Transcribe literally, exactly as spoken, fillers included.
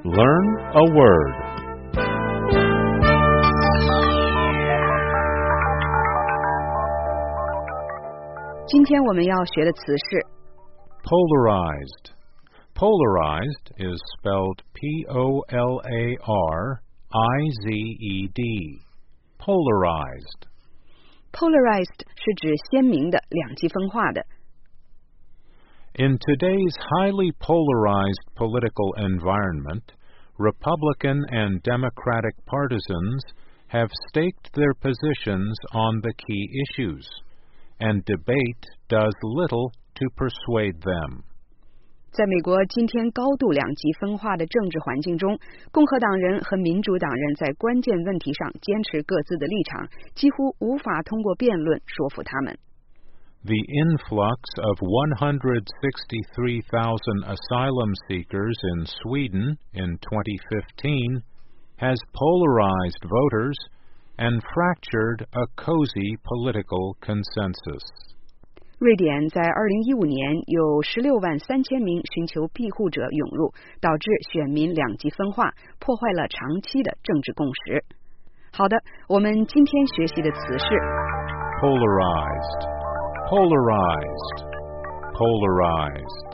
Learn a word. Polarized. Polarized is spelled P O L A R I Z E D. Polarized. Polarized 是指鲜明的、两极分化的。 In today's highly polarized political environment, Republican and Democratic partisans have staked their positions on the key issues, and debate does little to persuade them. 在美国今天高度两极分化的政治环境中，共和党人和民主党人在关键问题上坚持各自的立场，几乎无法通过辩论说服他们。 The influx of one hundred sixty-three thousand asylum seekers in Sweden in twenty fifteen has polarized voters and fractured a cozy political consensus. 瑞典在二零一五年有十六万三千名寻求庇护者涌入，导致选民两极分化，破坏了长期的政治共识。好的，我们今天学习的词是 polarized, polarized, polarized.